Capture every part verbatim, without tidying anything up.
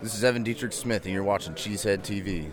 This is Evan Dietrich Smith, and you're watching Cheesehead T V.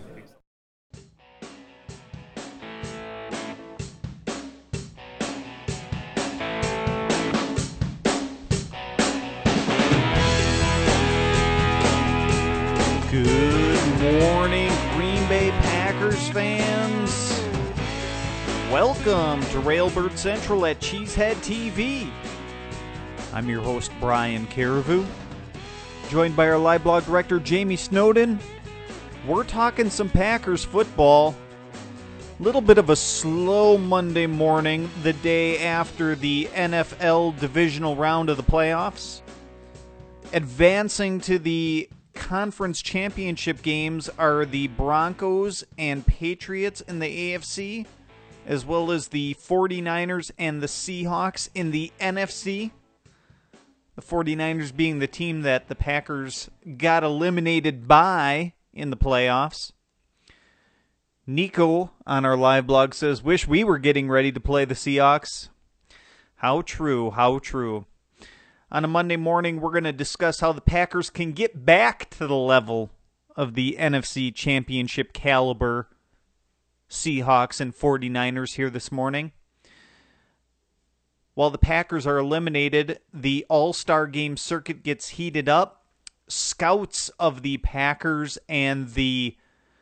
Good morning, Green Bay Packers fans. Welcome to Railbird Central at Cheesehead T V. I'm your host, Brian Carrevu, joined by our live blog director, Jamie Snowden. We're talking some Packers football. Little bit of a slow Monday morning, the day after the N F L divisional round of the playoffs. Advancing to the conference championship games are the Broncos and Patriots in the A F C, as well as the 49ers and the Seahawks in the N F C. The 49ers being the team that the Packers got eliminated by in the playoffs. Nico on our live blog says, wish we were getting ready to play the Seahawks. How true, how true. On a Monday morning, we're going to discuss how the Packers can get back to the level of the N F C championship caliber Seahawks and 49ers here this morning. While the Packers are eliminated, the All-Star Game circuit gets heated up. Scouts of the Packers and the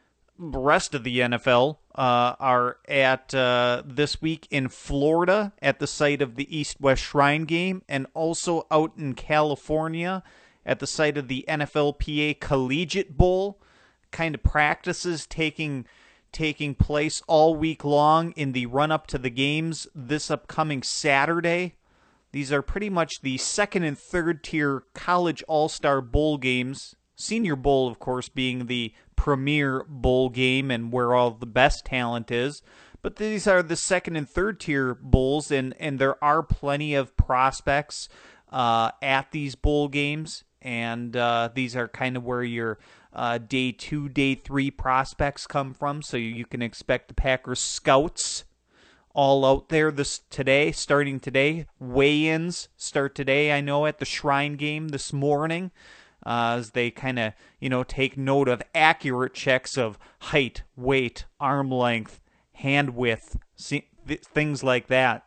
rest of the N F L uh, are at uh, this week in Florida at the site of the East-West Shrine Game, and also out in California at the site of the N F L P A Collegiate Bowl. Kind of practices taking taking place all week long in the run-up to the games this upcoming Saturday. These are pretty much the second and third tier college all-star bowl games. Senior Bowl, of course, being the premier bowl game and where all the best talent is. But these are the second and third tier bowls, and, and there are plenty of prospects uh, at these bowl games. And uh, these are kind of where your uh, day two, day three prospects come from. So you, you can expect the Packers scouts all out there this today, starting today. Weigh-ins start today, I know, at the Shrine Game this morning. Uh, as they kind of, you know, take note of accurate checks of height, weight, arm length, hand width, see, th- things like that.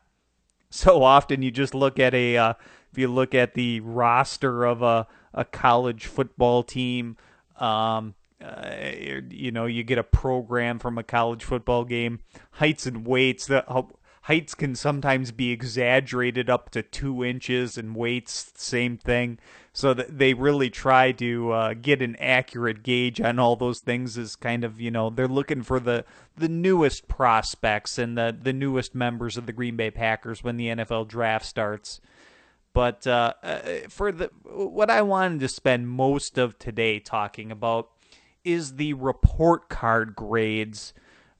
So often you just look at a, uh, if you look at the roster of a, a college football team, um, uh, you know, you get a program from a college football game, heights and weights, the heights can sometimes be exaggerated up to two inches, and weights, same thing. So that they really try to uh, get an accurate gauge on all those things. Is kind of, you know, they're looking for the, the newest prospects and the, the newest members of the Green Bay Packers when the N F L draft starts. But uh, for the what I wanted to spend most of today talking about is the report card grades.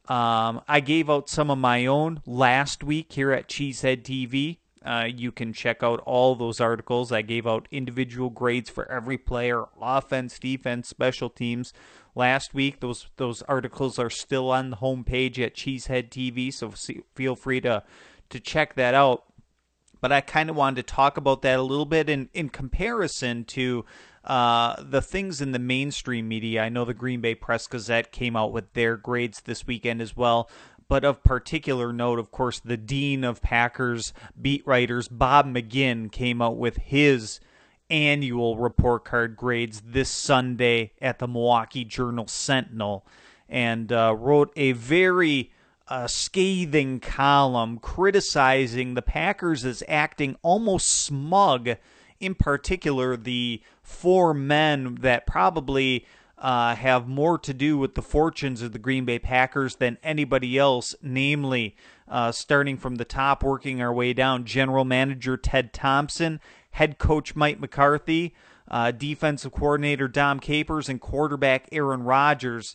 Um, I gave out some of my own last week here at Cheesehead T V. Uh, you can check out all those articles. I gave out individual grades for every player, offense, defense, special teams. Last week, those those articles are still on the homepage at Cheesehead T V, so see, feel free to, to check that out. But I kind of wanted to talk about that a little bit in, in comparison to uh, the things in the mainstream media. I know the Green Bay Press-Gazette came out with their grades this weekend as well. But of particular note, of course, the dean of Packers beat writers, Bob McGinn, came out with his annual report card grades this Sunday at the Milwaukee Journal-Sentinel, and uh, wrote a very uh, scathing column criticizing the Packers as acting almost smug, in particular the four men that probably Uh, have more to do with the fortunes of the Green Bay Packers than anybody else, namely, uh, starting from the top, working our way down, General Manager Ted Thompson, Head Coach Mike McCarthy, uh, Defensive Coordinator Dom Capers, and quarterback Aaron Rodgers,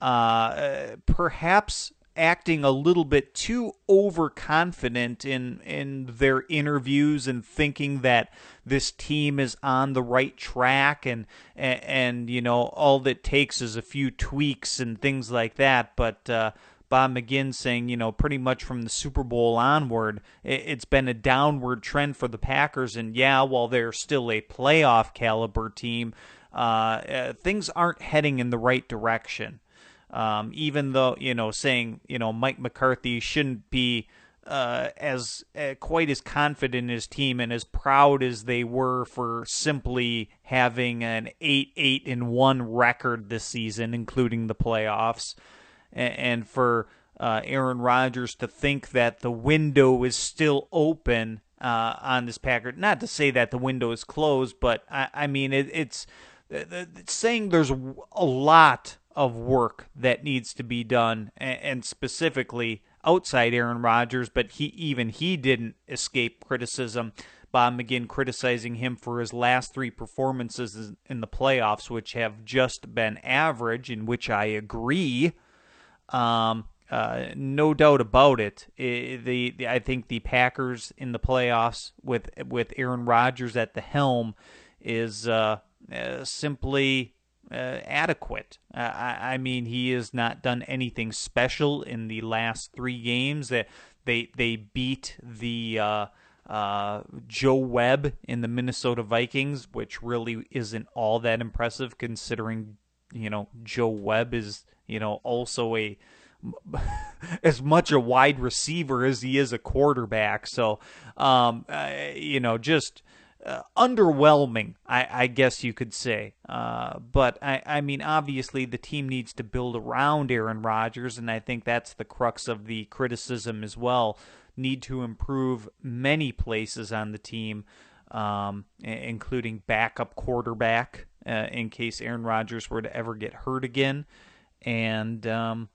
uh, perhaps acting a little bit too overconfident in in their interviews and thinking that this team is on the right track, and, and and you know, all that takes is a few tweaks and things like that. But uh, Bob McGinn saying, you know, pretty much from the Super Bowl onward, it's been a downward trend for the Packers. And yeah, while they're still a playoff caliber team, uh, uh, things aren't heading in the right direction. Um, even though, you know, saying, you know, Mike McCarthy shouldn't be uh, as uh, quite as confident in his team and as proud as they were for simply having an eight eight and one record this season, including the playoffs, and, and for uh, Aaron Rodgers to think that the window is still open uh, on this Packard. Not to say that the window is closed, but I, I mean it, it's, it's saying there's a lot of work that needs to be done, and specifically outside Aaron Rodgers, but he even he didn't escape criticism. Bob McGinn criticizing him for his last three performances in the playoffs, which have just been average, in which I agree. Um, uh, no doubt about it. it the, the I think the Packers in the playoffs with with Aaron Rodgers at the helm is uh, uh, simply Uh, adequate. Uh, I, I mean, he has not done anything special in the last three games. That they they beat the uh, uh, Joe Webb in the Minnesota Vikings, which really isn't all that impressive considering, you know, Joe Webb is, you know, also a as much a wide receiver as he is a quarterback. So, um, uh, you know, just. Uh, underwhelming, I, I guess you could say. Uh, but, I, I mean, obviously the team needs to build around Aaron Rodgers, and I think that's the crux of the criticism as well. Need to improve many places on the team, um, including backup quarterback, uh, in case Aaron Rodgers were to ever get hurt again, and, um,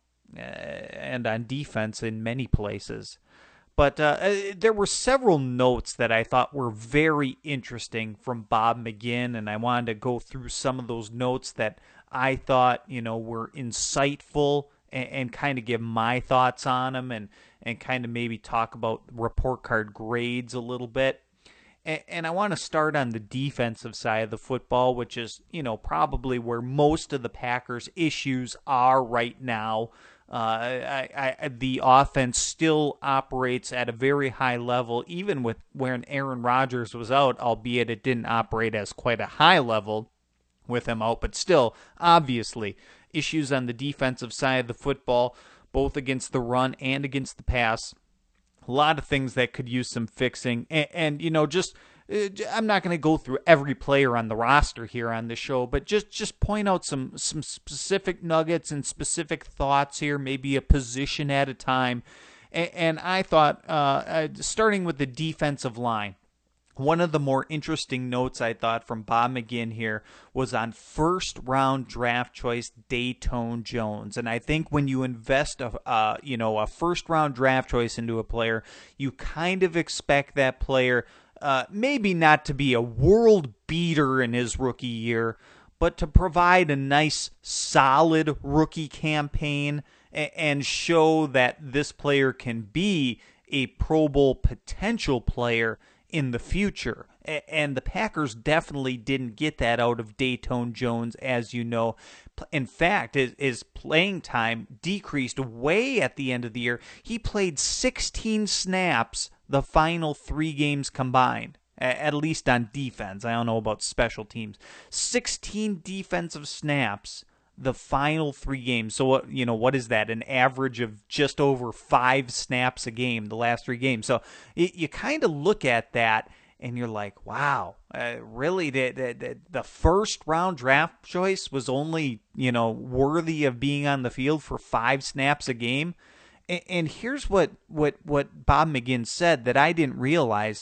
and on defense in many places. But uh, there were several notes that I thought were very interesting from Bob McGinn, and I wanted to go through some of those notes that I thought, you know, were insightful, and, and kind of give my thoughts on them, and, and kind of maybe talk about report card grades a little bit. And, and I want to start on the defensive side of the football, which is, you know, probably where most of the Packers' issues are right now. Uh, I, I, the offense still operates at a very high level, even with when Aaron Rodgers was out, albeit it didn't operate as quite a high level with him out. But still, obviously, issues on the defensive side of the football, both against the run and against the pass. A lot of things that could use some fixing. And, and you know, just I'm not going to go through every player on the roster here on the show, but just, just point out some, some specific nuggets and specific thoughts here, maybe a position at a time. And, and I thought, uh, starting with the defensive line, one of the more interesting notes I thought from Bob McGinn here was on first-round draft choice Datone Jones, and I think when you invest a uh, you know a first-round draft choice into a player, you kind of expect that player uh, maybe not to be a world beater in his rookie year, but to provide a nice, solid rookie campaign and, and show that this player can be a Pro Bowl potential player in the future. And the Packers definitely didn't get that out of Datone Jones, as you know. In fact, his, his playing time decreased way at the end of the year. He played sixteen snaps the final three games combined, at least on defense. I don't know about special teams. sixteen defensive snaps the final three games. So, what you know, what is that? An average of just over five snaps a game, the last three games. So, it, you kind of look at that, and you're like, wow, uh, really? The, the, the first round draft choice was only, you know, worthy of being on the field for five snaps a game? And, and here's what, what, what Bob McGinn said that I didn't realize.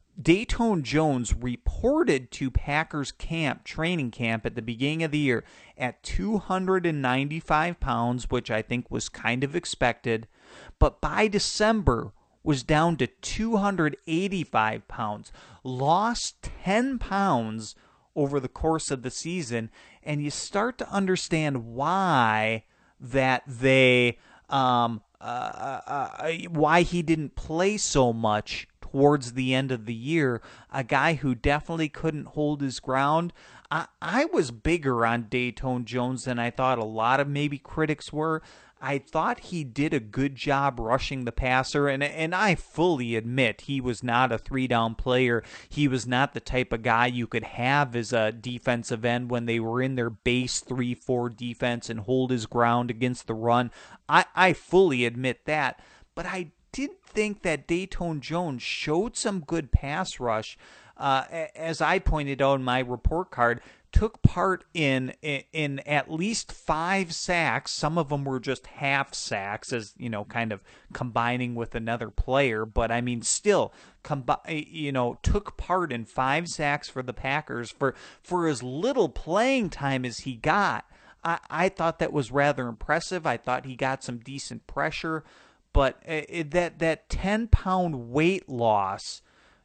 Datone Jones reported to Packers camp, training camp at the beginning of the year at two hundred ninety-five pounds, which I think was kind of expected, but by December was down to two hundred eighty-five pounds, lost ten pounds over the course of the season, and you start to understand why that they, um, uh, uh, why he didn't play so much towards the end of the year. A guy who definitely couldn't hold his ground. I, I was bigger on Datone Jones than I thought a lot of maybe critics were. I thought he did a good job rushing the passer, and and I fully admit he was not a three-down player. He was not the type of guy you could have as a defensive end when they were in their base three four defense and hold his ground against the run. I, I fully admit that, but I did think that Datone Jones showed some good pass rush. Uh, as I pointed out in my report card, took part in, in in at least five sacks. Some of them were just half sacks, as you know, kind of combining with another player. But I mean, still, combi- you know, took part in five sacks for the Packers for for as little playing time as he got. I, I thought that was rather impressive. I thought he got some decent pressure, but it, that that ten pound weight loss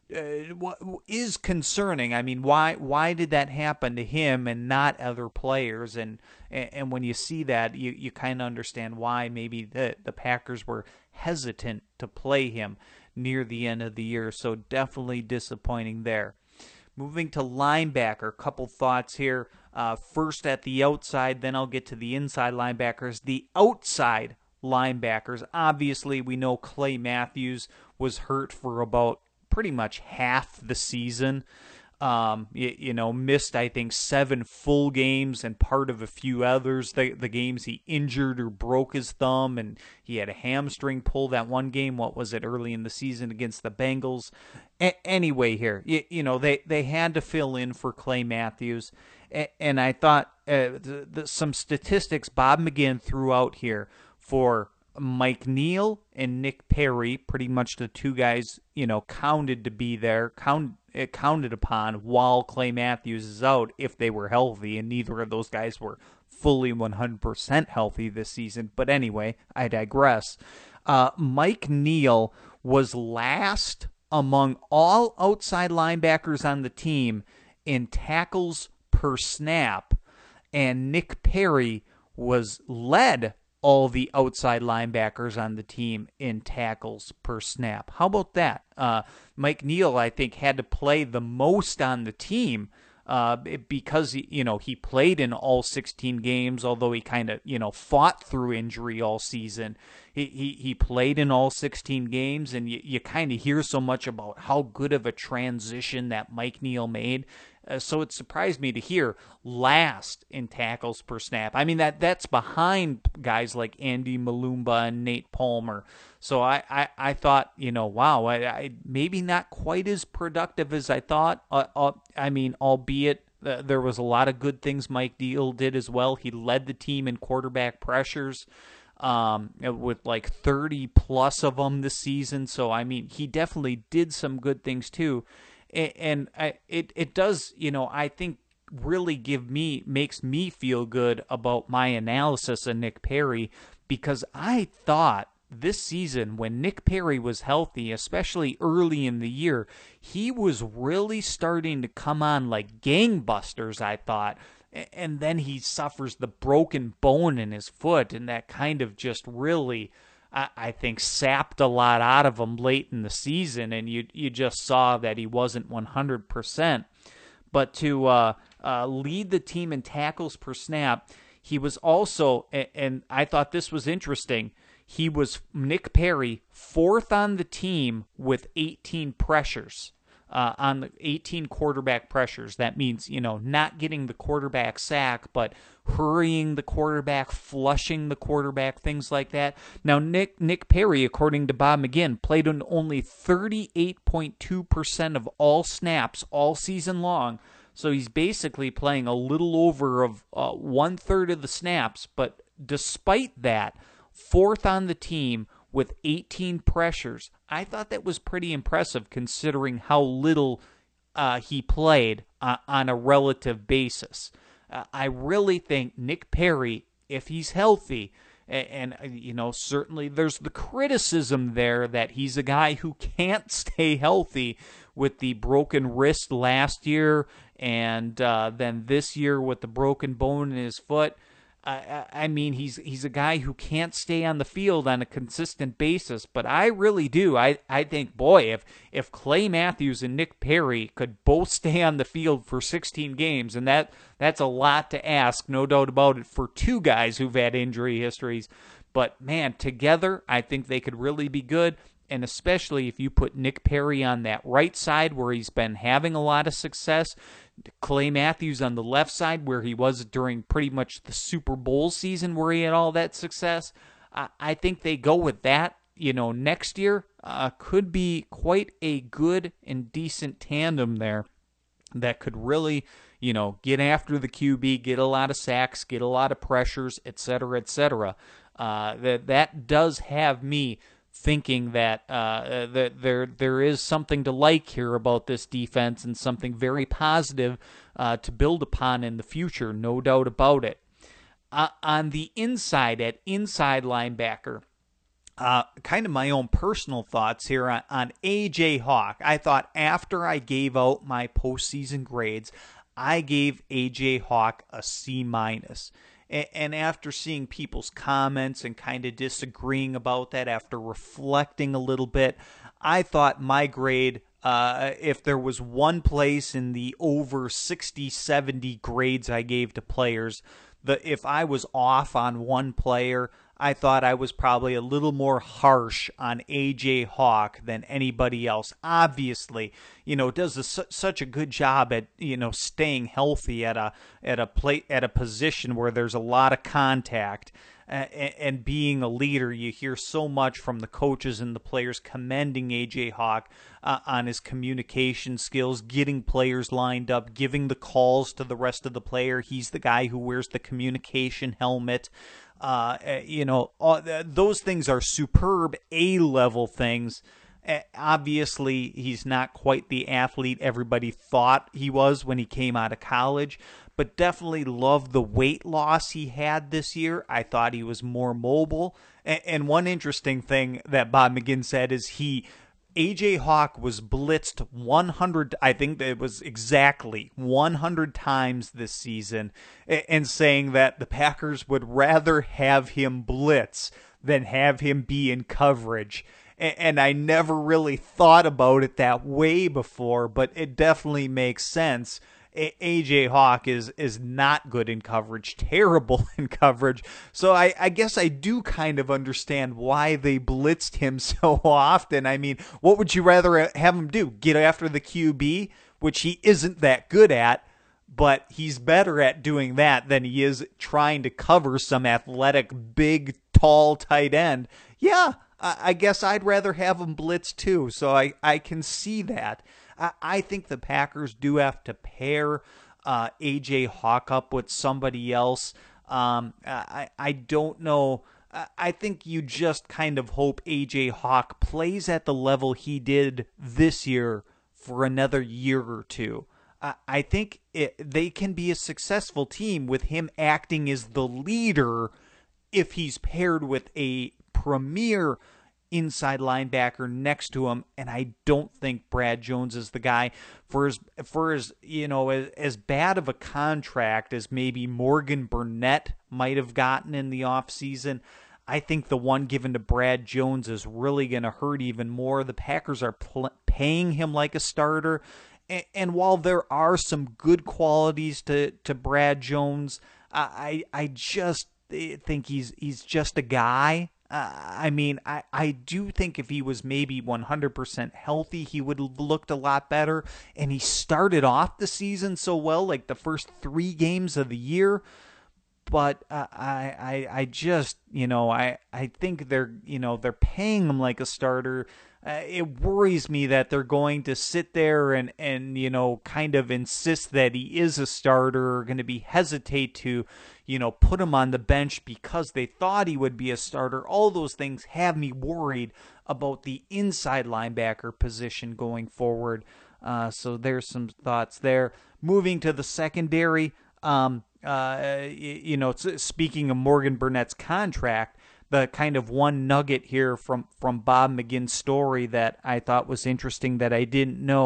Uh, is concerning. I mean, why why did that happen to him and not other players? And and when you see that, you, you kind of understand why maybe the, the Packers were hesitant to play him near the end of the year. So definitely disappointing there. Moving to linebacker, a couple thoughts here. Uh, first at the outside, then I'll get to the inside linebackers. The outside linebackers, obviously we know Clay Matthews was hurt for about pretty much half the season. Um, you, you know, missed, I think, seven full games and part of a few others. The, the games he injured or broke his thumb, and he had a hamstring pull that one game. What was it, early in the season against the Bengals? A- anyway, here, you, you know, they, they had to fill in for Clay Matthews. A- and I thought uh, the, the, some statistics Bob McGinn threw out here for Mike Neal and Nick Perry, pretty much the two guys, you know, counted to be there, count, counted upon while Clay Matthews is out if they were healthy, and neither of those guys were fully one hundred percent healthy this season. But anyway, I digress. Uh, Mike Neal was last among all outside linebackers on the team in tackles per snap, and Nick Perry was led all the outside linebackers on the team in tackles per snap. How about that? Uh, Mike Neal, I think, had to play the most on the team uh, because, he, you know, he played in all sixteen games, although he kind of, you know, fought through injury all season. He he, he played in all sixteen games, and you, you kind of hear so much about how good of a transition that Mike Neal made. Uh, so it surprised me to hear last in tackles per snap. I mean, that that's behind guys like Andy Malumba and Nate Palmer. So I, I, I thought, you know, wow, I, I maybe not quite as productive as I thought. Uh, uh, I mean, albeit uh, there was a lot of good things Mike Neal did as well. He led the team in quarterback pressures um, with like thirty plus of them this season. So, I mean, he definitely did some good things too. And I, it it does, you know, I think really give me, makes me feel good about my analysis of Nick Perry, because I thought this season when Nick Perry was healthy, especially early in the year, he was really starting to come on like gangbusters, I thought. And then he suffers the broken bone in his foot, and that kind of just really, I think, sapped a lot out of him late in the season, and you you just saw that he wasn't one hundred percent. But to uh, uh, lead the team in tackles per snap, he was also, and I thought this was interesting, he was, Nick Perry, fourth on the team with eighteen pressures. Uh, on the eighteen quarterback pressures. That means, you know, not getting the quarterback sack, but hurrying the quarterback, flushing the quarterback, things like that. Now, Nick Nick Perry, according to Bob McGinn, played in only thirty-eight point two percent of all snaps all season long. So he's basically playing a little over of uh, one-third of the snaps. But despite that, fourth on the team with eighteen pressures. I thought that was pretty impressive considering how little uh, he played uh, on a relative basis. Uh, I really think Nick Perry, if he's healthy, and, and, you know, certainly there's the criticism there that he's a guy who can't stay healthy with the broken wrist last year and uh, then this year with the broken bone in his foot. I, I mean, he's he's a guy who can't stay on the field on a consistent basis, but I really do. I, I think, boy, if if Clay Matthews and Nick Perry could both stay on the field for sixteen games, and that that's a lot to ask, no doubt about it, for two guys who've had injury histories. But, man, together, I think they could really be good, and especially if you put Nick Perry on that right side where he's been having a lot of success, Clay Matthews on the left side where he was during pretty much the Super Bowl season where he had all that success. I, I think they go with that, you know, next year. Uh, could be quite a good and decent tandem there that could really, you know, get after the Q B, get a lot of sacks, get a lot of pressures, et cetera, et cetera. Uh, that that does have me thinking that uh, that there there is something to like here about this defense and something very positive uh, to build upon in the future, no doubt about it. Uh, on the inside, at inside linebacker, uh, kind of my own personal thoughts here on, on A J Hawk. I thought after I gave out my postseason grades, I gave A J Hawk a C minus. And after seeing people's comments and kind of disagreeing about that, after reflecting a little bit, I thought my grade, uh, if there was one place in the over sixty, seventy grades I gave to players, the if I was off on one player, I thought I was probably a little more harsh on A J Hawk than anybody else. Obviously, you know, does a, su- such a good job at, you know, staying healthy at a at a play at a position where there's a lot of contact uh, and, and being a leader. You hear so much from the coaches and the players commending A J Hawk uh, on his communication skills, getting players lined up, giving the calls to the rest of the player. He's the guy who wears the communication helmet. Uh, you know, all, those things are superb A-level things. Uh, obviously, he's not quite the athlete everybody thought he was when he came out of college, but definitely loved the weight loss he had this year. I thought he was more mobile. And, and one interesting thing that Bob McGinn said is he A J Hawk was blitzed one hundred, I think it was exactly one hundred times this season, and saying that the Packers would rather have him blitz than have him be in coverage. And I never really thought about it that way before, but it definitely makes sense. A J Hawk is is not good in coverage, terrible in coverage. So I, I guess I do kind of understand why they blitzed him so often. I mean, what would you rather have him do? Get after the Q B, which he isn't that good at, but he's better at doing that than he is trying to cover some athletic, big, tall tight end. Yeah, I, I guess I'd rather have him blitz too, so I, I can see that. I think the Packers do have to pair uh, A J Hawk up with somebody else. Um, I, I don't know. I think you just kind of hope A J Hawk plays at the level he did this year for another year or two. I, I think it, they can be a successful team with him acting as the leader if he's paired with a premier inside linebacker next to him, and I don't think Brad Jones is the guy. For as for as you know, as, as bad of a contract as maybe Morgan Burnett might have gotten in the offseason, I think the one given to Brad Jones is really going to hurt even more. The Packers are pl- paying him like a starter, and, and while there are some good qualities to, to Brad Jones, I I just think he's he's just a guy. Uh, I mean, I, I do think if he was maybe one hundred percent healthy, he would have looked a lot better. And he started off the season so well, like the first three games of the year. But uh, I, I, I just, you know, I, I think they're, you know, they're paying him like a starter. Uh, it worries me that they're going to sit there and, and, you know, kind of insist that he is a starter, or going to be hesitate to, you know, put him on the bench because they thought he would be a starter. All those things have me worried about the inside linebacker position going forward. Uh, so there's some thoughts there. Moving to the secondary, um, uh, you know, speaking of Morgan Burnett's contract, the kind of one nugget here from, from Bob McGinn's story that I thought was interesting that I didn't know.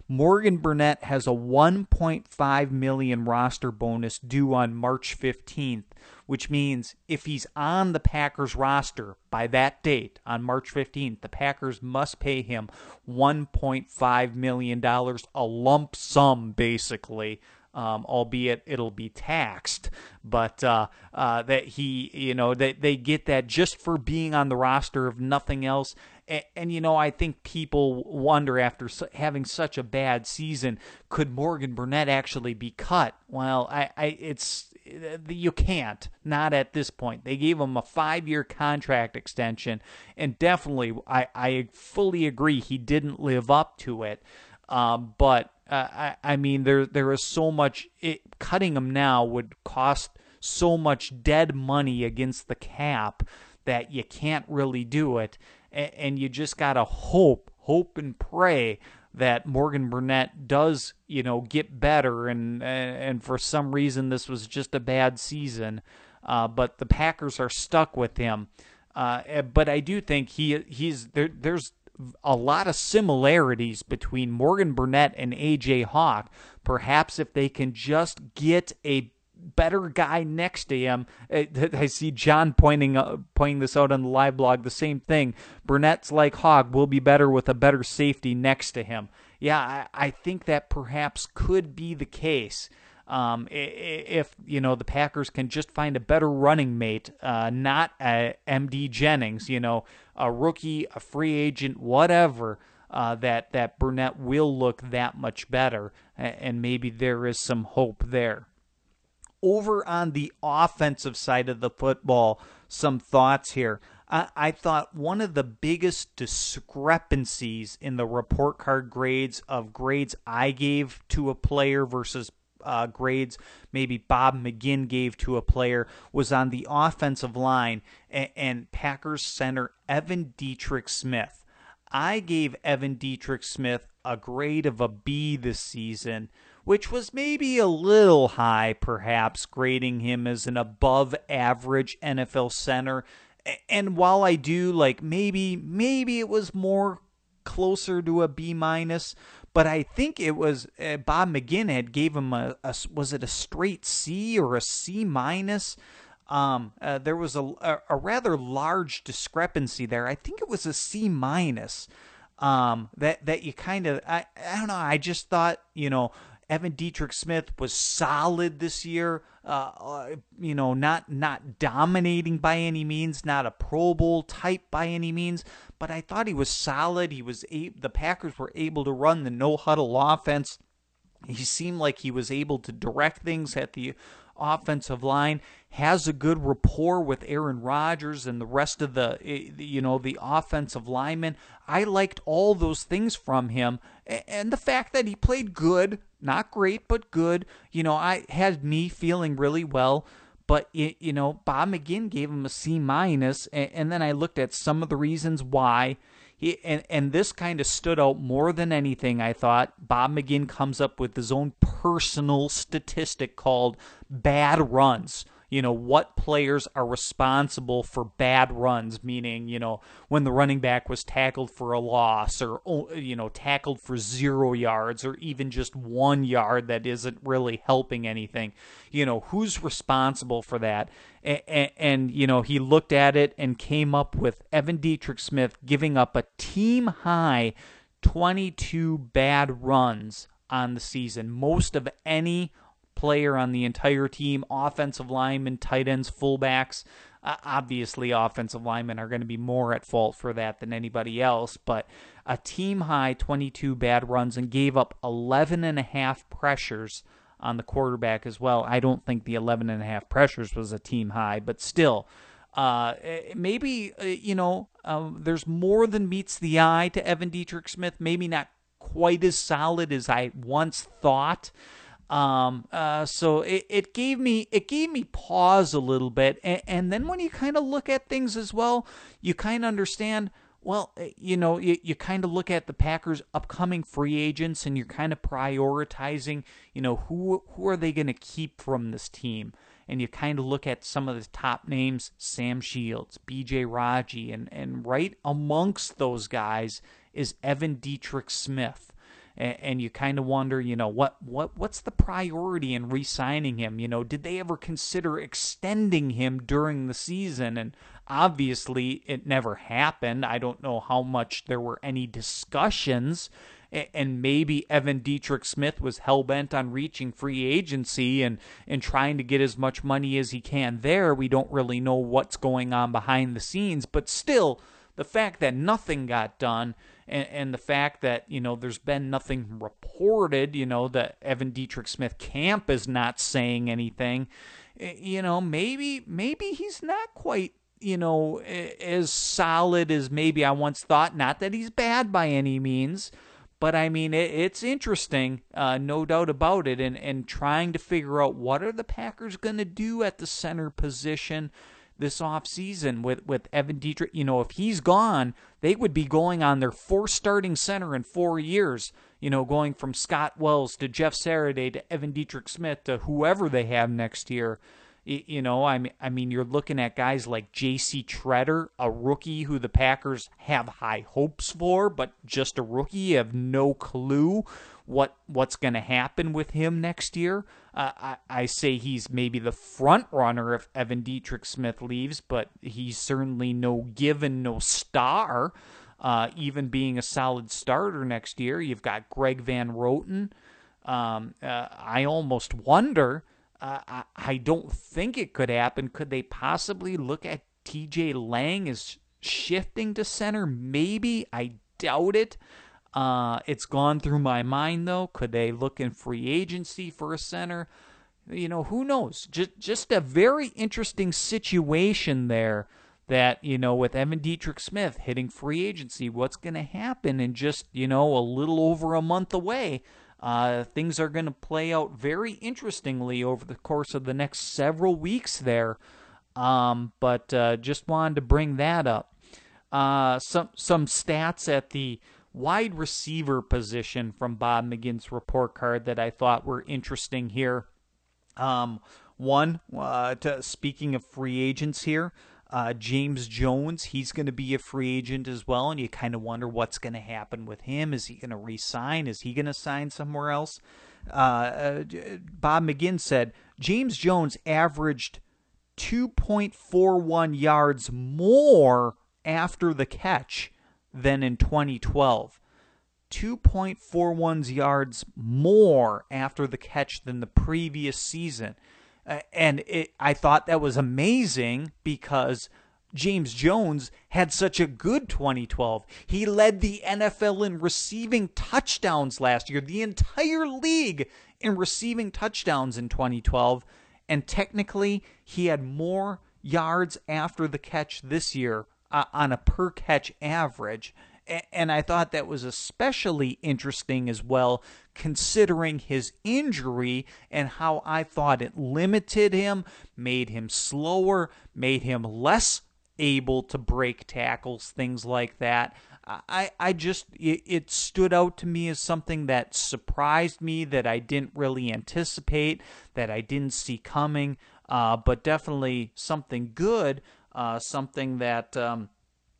Morgan Burnett has a one point five million dollars roster bonus due on March fifteenth, which means if he's on the Packers roster by that date, on March fifteenth, the Packers must pay him one point five million dollars, a lump sum, basically. Um, albeit it'll be taxed, but uh, uh, that he, you know, that they get that just for being on the roster, if nothing else. And, and you know, I think people wonder, after su- having such a bad season, could Morgan Burnett actually be cut? Well, I, I, it's you can't, not at this point. They gave him a five-year contract extension, and definitely, I, I fully agree, he didn't live up to it. Um, but uh, I, I mean, there there is so much. It, cutting him now would cost so much dead money against the cap that you can't really do it, and, and you just gotta hope, hope and pray that Morgan Burnett does, you know, get better. And and for some reason, this was just a bad season, uh, but the Packers are stuck with him. Uh, but I do think he he's there. There's a lot of similarities between Morgan Burnett and A J Hawk. Perhaps if they can just get a better guy next to him. I see John pointing uh, pointing this out on the live blog. The same thing. Burnett's like Hawk, will be better with a better safety next to him. Yeah, I, I think that perhaps could be the case. Um, if, you know, the Packers can just find a better running mate, uh, not a M D Jennings, you know, a rookie, a free agent, whatever, uh, that, that Burnett will look that much better, and maybe there is some hope there. Over on the offensive side of the football, some thoughts here. I, I thought one of the biggest discrepancies in the report card grades of grades I gave to a player versus Uh, grades maybe Bob McGinn gave to a player was on the offensive line, and, and Packers center Evan Dietrich Smith. I gave Evan Dietrich Smith a grade of a B this season, which was maybe a little high, perhaps, grading him as an above average N F L center. And while I do, like, maybe maybe it was more closer to a B minus, but I think it was uh, Bob McGinn had gave him a, a was it a straight C or a C minus? Um, uh, there was a, a a rather large discrepancy there. I think it was a C minus. Um, that that you kind of I I don't know. I just thought, you know, Evan Dietrich Smith was solid this year. Uh, uh, you know, not not dominating by any means, not a Pro Bowl type by any means, but I thought he was solid. He was a- the Packers were able to run the no huddle offense. He seemed like he was able to direct things at the offensive line, has a good rapport with Aaron Rodgers and the rest of the, you know, the offensive linemen. I liked all those things from him, and the fact that he played good, not great, but good, you know, I had me feeling really well. But, you know, Bob McGinn gave him a C minus, and then I looked at some of the reasons why. He, and, and this kind of stood out more than anything, I thought. Bob McGinn comes up with his own personal statistic called bad runs. You know, what players are responsible for bad runs, meaning, you know, when the running back was tackled for a loss, or, you know, tackled for zero yards, or even just one yard that isn't really helping anything. You know, who's responsible for that? And, and, and you know, he looked at it and came up with Evan Dietrich Smith giving up a team-high twenty-two bad runs on the season, most of any player on the entire team, offensive linemen, tight ends, fullbacks. Uh, obviously, offensive linemen are going to be more at fault for that than anybody else, but a team-high twenty-two bad runs, and gave up eleven and a half pressures on the quarterback as well. I don't think the eleven and a half pressures was a team high, but still, uh, maybe, uh, you know, uh, there's more than meets the eye to Evan Dietrich Smith, maybe not quite as solid as I once thought. Um, uh, so it, it gave me, it gave me pause a little bit. And, and then when you kind of look at things as well, you kind of understand, well, you know, you, you kind of look at the Packers' upcoming free agents, and you're kind of prioritizing, you know, who, who are they going to keep from this team? And you kind of look at some of the top names, Sam Shields, B J Raji, and, and right amongst those guys is Evan Dietrich Smith. and, and you kind of wonder, you know, what what what's the priority in re-signing him? You know, did they ever consider extending him during the season? And obviously, it never happened. I don't know how much there were any discussions. And maybe Evan Dietrich Smith was hell-bent on reaching free agency and, and trying to get as much money as he can there. We don't really know what's going on behind the scenes. But still, the fact that nothing got done and, and the fact that, you know, there's been nothing reported, you know, that Evan Dietrich Smith camp is not saying anything, you know, maybe maybe he's not quite, you know, as solid as maybe I once thought. Not that he's bad by any means. But, I mean, it, it's interesting, uh, no doubt about it, and, and trying to figure out what are the Packers going to do at the center position this offseason with, with Evan Dietrich. You know, if he's gone, they would be going on their fourth starting center in four years, you know, going from Scott Wells to Jeff Saturday to Evan Dietrich Smith to whoever they have next year. You know, I mean, I mean, you're looking at guys like J C Treader, a rookie who the Packers have high hopes for, but just a rookie. You have no clue what what's going to happen with him next year. Uh, I, I say he's maybe the front runner if Evan Dietrich Smith leaves, but he's certainly no given, no star, uh, even being a solid starter next year. You've got Greg Van Roten. Um, uh, I almost wonder... Uh, I, I don't think it could happen. Could they possibly look at T J Lang as shifting to center? Maybe. I doubt it. Uh, it's gone through my mind, though. Could they look in free agency for a center? You know, who knows? Just, just a very interesting situation there that, you know, with Evan Dietrich Smith hitting free agency, what's going to happen in just, you know, a little over a month away? Uh, things are going to play out very interestingly over the course of the next several weeks there. Um, but uh, just wanted to bring that up. Uh, some some stats at the wide receiver position from Bob McGinn's report card that I thought were interesting here. Um, one, uh, to, speaking of free agents here, Uh, James Jones, he's going to be a free agent as well, and you kind of wonder what's going to happen with him. Is he going to re-sign? Is he going to sign somewhere else? Uh, uh, Bob McGinn said, James Jones averaged two point four one yards more after the catch than in twenty twelve. two point four one yards more after the catch than the previous season. Uh, and it, I thought that was amazing because James Jones had such a good twenty twelve. He led the N F L in receiving touchdowns last year, the entire league in receiving touchdowns in twenty twelve. And technically, he had more yards after the catch this year uh, on a per-catch average. And I thought that was especially interesting as well, considering his injury and how I thought it limited him, made him slower, made him less able to break tackles, things like that. I, I just, it, it stood out to me as something that surprised me, that I didn't really anticipate, that I didn't see coming, uh, but definitely something good, uh, something that... Um,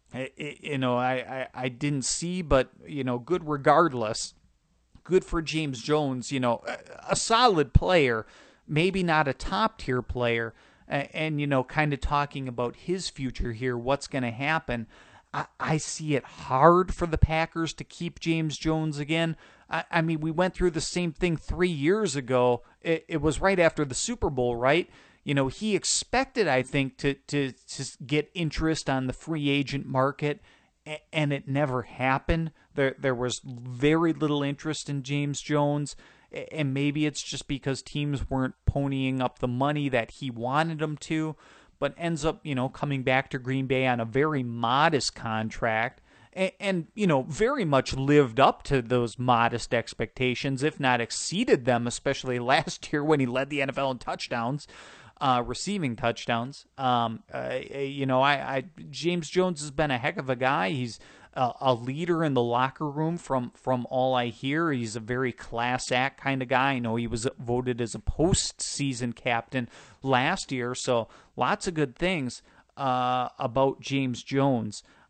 It, you know, I, I, I didn't see, but, you know, good regardless. Good for James Jones, you know, a, a solid player, maybe not a top-tier player, and, and, you know, kind of talking about his future here, what's going to happen. I, I see it hard for the Packers to keep James Jones again. I, I mean, we went through the same thing three years ago. It, it was right after the Super Bowl, right? You know, he expected, I think, to, to, to get interest on the free agent market, and it never happened. There there was very little interest in James Jones, and maybe it's just because teams weren't ponying up the money that he wanted them to, but ends up, you know, coming back to Green Bay on a very modest contract, and, and you know, very much lived up to those modest expectations, if not exceeded them, especially last year when he led the N F L in touchdowns. Uh, receiving touchdowns. Um, uh, you know, I, I James Jones has been a heck of a guy. He's a, a leader in the locker room from, from all I hear. He's a very class act kind of guy. I know he was voted as a postseason captain last year, so lots of good things uh, about James Jones.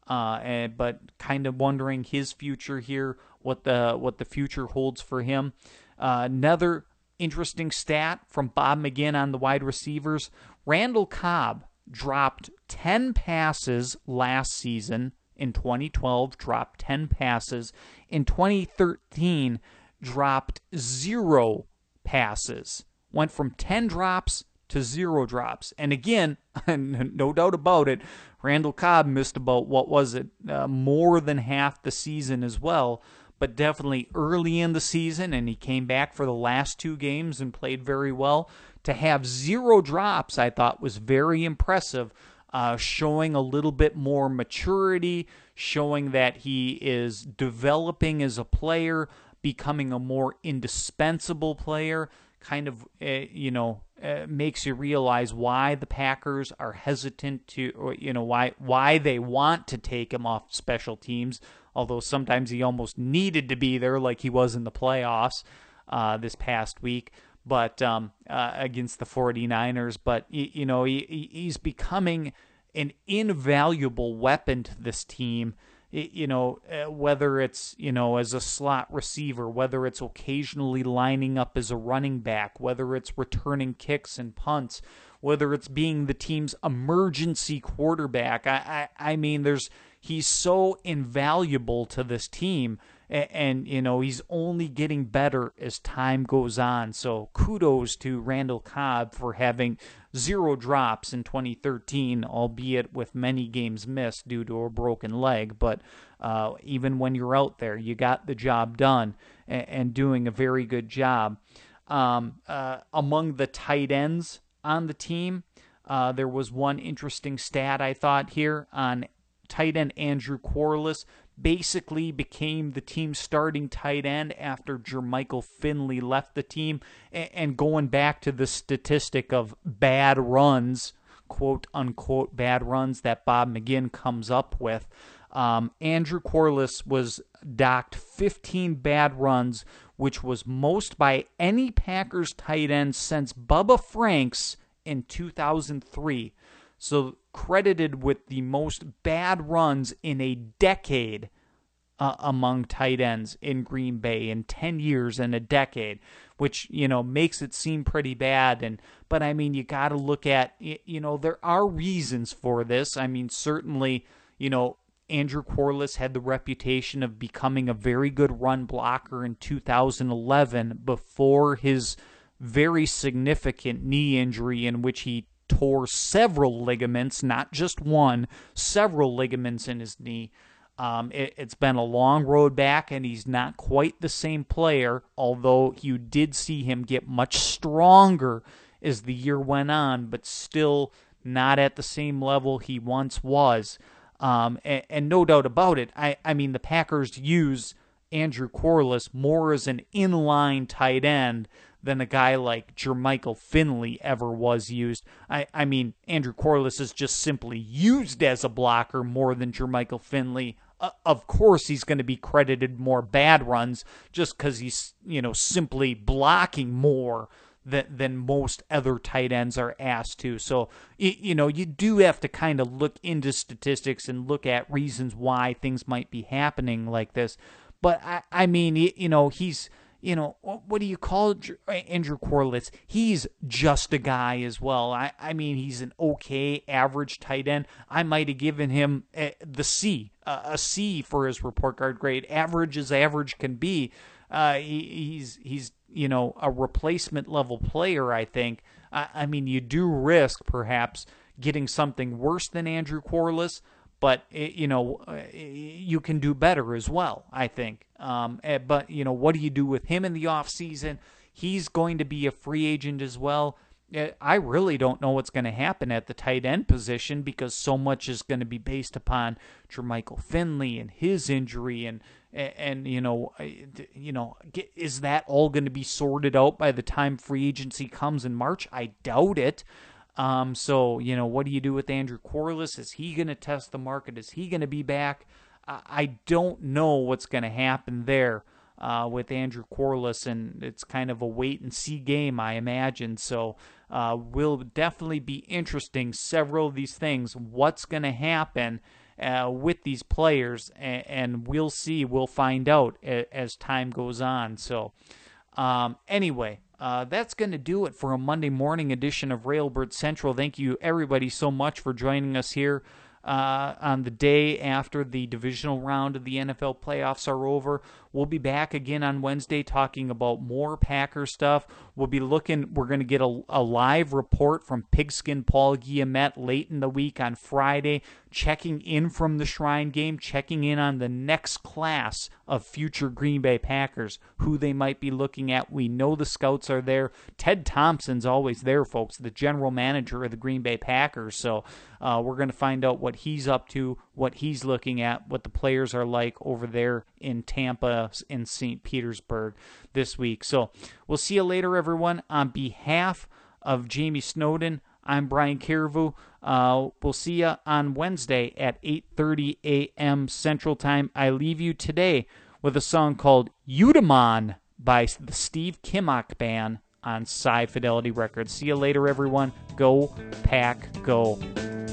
uh, and, but kind of wondering his future here, what the what the future holds for him. Uh, another interesting stat from Bob McGinn on the wide receivers: Randall Cobb dropped ten passes last season. In twenty twelve, dropped ten passes. In twenty thirteen, dropped zero passes. Went from ten drops to zero drops. And again, no doubt about it, Randall Cobb missed about, what was it, uh, more than half the season as well, but definitely early in the season, and he came back for the last two games and played very well. To have zero drops, I thought, was very impressive, uh, showing a little bit more maturity, showing that he is developing as a player, becoming a more indispensable player. Kind of, uh, you know, uh, makes you realize why the Packers are hesitant to, or, you know, why why they want to take him off special teams, although sometimes he almost needed to be there, like he was in the playoffs uh, this past week, but um, uh, against the 49ers. But, you, you know, he, he's becoming an invaluable weapon to this team. You know, whether it's, you know, as a slot receiver, whether it's occasionally lining up as a running back, whether it's returning kicks and punts, whether it's being the team's emergency quarterback. I, I, I mean, there's he's so invaluable to this team, and, and, you know, he's only getting better as time goes on. So kudos to Randall Cobb for having zero drops in twenty thirteen, albeit with many games missed due to a broken leg. But uh, even when you're out there, you got the job done and, and doing a very good job. Um, uh, among the tight ends on the team, uh, there was one interesting stat I thought here on tight end Andrew Quarless. Basically became the team's starting tight end after Jermichael Finley left the team. And going back to the statistic of bad runs, quote unquote bad runs that Bob McGinn comes up with, um, Andrew Quarless was docked fifteen bad runs, which was most by any Packers tight end since Bubba Franks in two thousand three. So credited with the most bad runs in a decade uh, among tight ends in Green Bay, in ten years and a decade, which, you know, makes it seem pretty bad. And but I mean, you got to look at, you know, there are reasons for this. I mean, certainly, you know, Andrew Quarless had the reputation of becoming a very good run blocker in two thousand eleven before his very significant knee injury, in which he tore several ligaments, not just one, several ligaments in his knee. Um, it, it's been a long road back, and he's not quite the same player, although you did see him get much stronger as the year went on, but still not at the same level he once was. Um, and, and no doubt about it, I, I mean, the Packers use Andrew Quarless more as an inline tight end than a guy like Jermichael Finley ever was used. I, I mean, Andrew Quarless is just simply used as a blocker more than Jermichael Finley. Uh, of course, he's going to be credited more bad runs just because he's, you know, simply blocking more than, than most other tight ends are asked to. So, you, you know, you do have to kind of look into statistics and look at reasons why things might be happening like this. But, I, I mean, you, you know, he's... You know, what do you call Andrew Quarless? He's just a guy as well. I, I mean, he's an okay average tight end. I might have given him a, the C, a, a C for his report card grade. Average as average can be. Uh, he, he's, he's you know, a replacement level player, I think. I, I mean, you do risk perhaps getting something worse than Andrew Quarless, but, you know, you can do better as well, I think. Um, but, you know, what do you do with him in the offseason? He's going to be a free agent as well. I really don't know what's going to happen at the tight end position, because so much is going to be based upon Jermichael Finley and his injury. And, and you know, you know, is that all going to be sorted out by the time free agency comes in March? I doubt it. Um, so, you know, what do you do with Andrew Quarless? Is he going to test the market? Is he going to be back? I, I don't know what's going to happen there uh, with Andrew Quarless, and it's kind of a wait-and-see game, I imagine. So, uh, will definitely be interesting, several of these things, what's going to happen, uh, with these players, and, and we'll see. We'll find out a, as time goes on. So um, anyway, uh, that's going to do it for a Monday morning edition of Railbird Central. Thank you, everybody, so much for joining us here Uh, on the day after the divisional round of the N F L playoffs are over. We'll be back again on Wednesday talking about more Packer stuff. We'll be looking, we're going to get a, a live report from Pigskin Paul Guillemette late in the week on Friday, checking in from the Shrine game, checking in on the next class of future Green Bay Packers, who they might be looking at. We know the scouts are there. Ted Thompson's always there, folks, the general manager of the Green Bay Packers. So uh, we're going to find out what he's up to, what he's looking at, what the players are like over there in Tampa and Saint Petersburg this week. So we'll see you later, everyone. On behalf of Jamie Snowden, I'm Brian Carrevo. Uh, we'll see you on Wednesday at eight thirty a.m. Central Time. I leave you today with a song called Eudaimon by the Steve Kimmock Band on Sci Fidelity Records. See you later, everyone. Go Pack, go.